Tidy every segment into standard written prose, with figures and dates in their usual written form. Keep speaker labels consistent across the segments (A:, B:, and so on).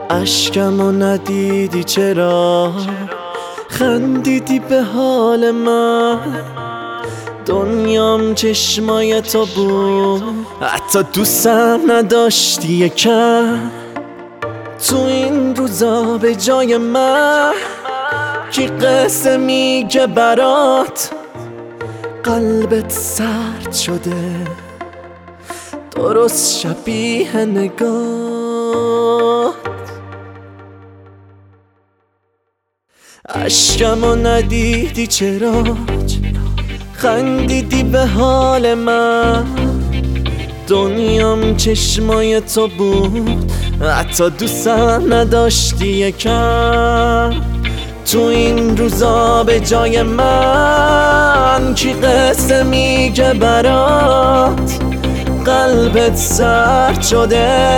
A: اشکمو ندیدی چرا خندیدی به حال من؟ دنیام چشمای تو بود، حتی دوستم نداشتی یکم. تو این روزا به جای من کی قصه میگه برات؟ قلبت سرد شده درست شبیه نگاه. اشکمو ندیدی چرا خندیدی به حال من؟ دنیام چشمای تو بود، حتی دوستم نداشتی یکم. تو این روزا به جای من کی قصه میگه برات؟ قلبت سرد شده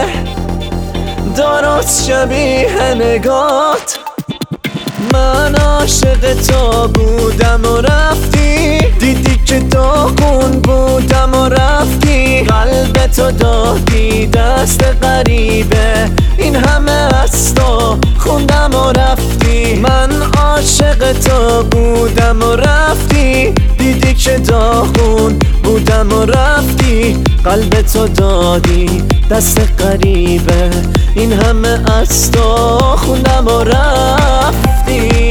A: درست شبیه نگات. من عاشق تو بودم و رفتی، دیدی که داغون بودم و رفتی. قلبتو دادی دست غریبه، این همه از تو خوندم و رفتی. من عاشق تو بودم و رفتی، دیدی که داغون بودم و رفتی. قلبتو دادی دست غریبه، این همه از تو خوندم و رفتی.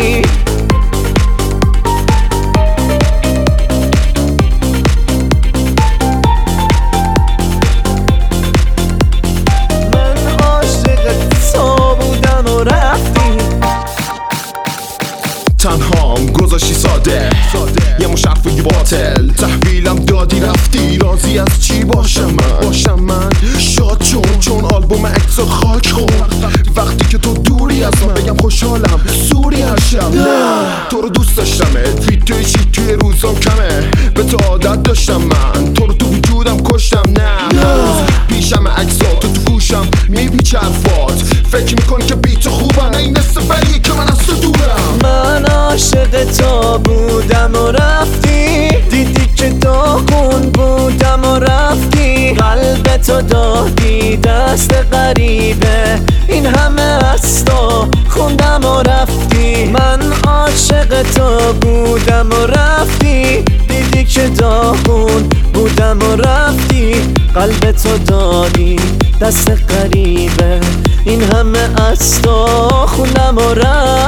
B: تنهام گذاشتی ساده یه مش حرفی باطل، تحویلم دادی رفتی. راضی از چی باشم من شاد چون آلبوم عکس و خاک خورد. وقتی که تو دوری از من بگم خوشحالم سوری هر شب. نه تو رو دوست داشتمت، ویدیوی چی توی روزم کمه. به تو عادت داشتم من، تو رو تو وجودم کشتم. نه پیشم عکسات تو گوشم میپیچه حرفات. فکر میکنی که بی تو خوبم، نه این سفریه که من از تو دورم.
A: من عاشق تو بودم و رفتی، دیدی که داغون بودم و رفتی. قلبتو دادی دست غریبه، این همه از تو خوندم و رفتی. من عاشق تو بودم و رفتی، دیدی که داغون بودم و رفتی. قلبتو دادی دست غریبه، این همه از تو خوندم و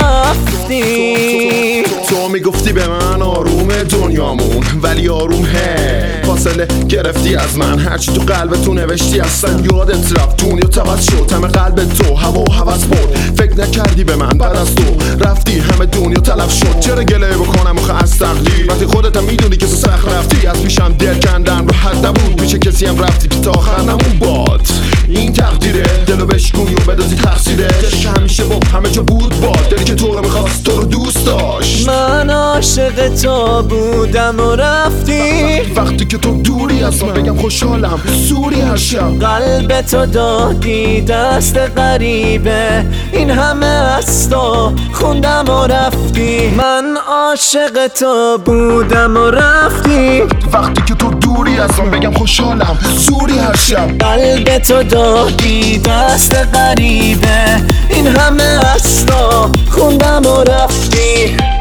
A: رفتی.
B: تو میگفتی به من آروم دنیامون، ولی آروم فاصله گرفتی از من. هرچی تو قلبتو نوشتی اصلا یادت رفت. دنیا تبد شد همه قلب تو، هوا و هوس برد. فکر نکردی به من بعد از تو رفتی همه دنیا تلف شد. چرا گله بکنم آخه از تقدیر وقتی خودت هم میدونی که تو سخت رفتی. از پیشم دل کندن رو حد نبود، پیش کسی هم رفتی که تا آخر نمون باد. این تقدیره دلو بشکنی و بدازی تقصیره. که همیشه با همه جا بود باد، دلی که تو رو میخواست تو رو دوست داشت.
A: من عاشق تو بودم و رفتی،
B: وقتی که تو دوری از من بگم خوشحالم سوری هر شب.
A: قلبتو دادی دست غریبه، این همه از تو خوندم و رفتی. من عاشق تو بودم و رفتی،
B: وقتی که تو دوری از من بگم خوشحالم سوری هر شب.
A: قلبتو دادی دست غریبه، این همه از تو خوندم و رفتی.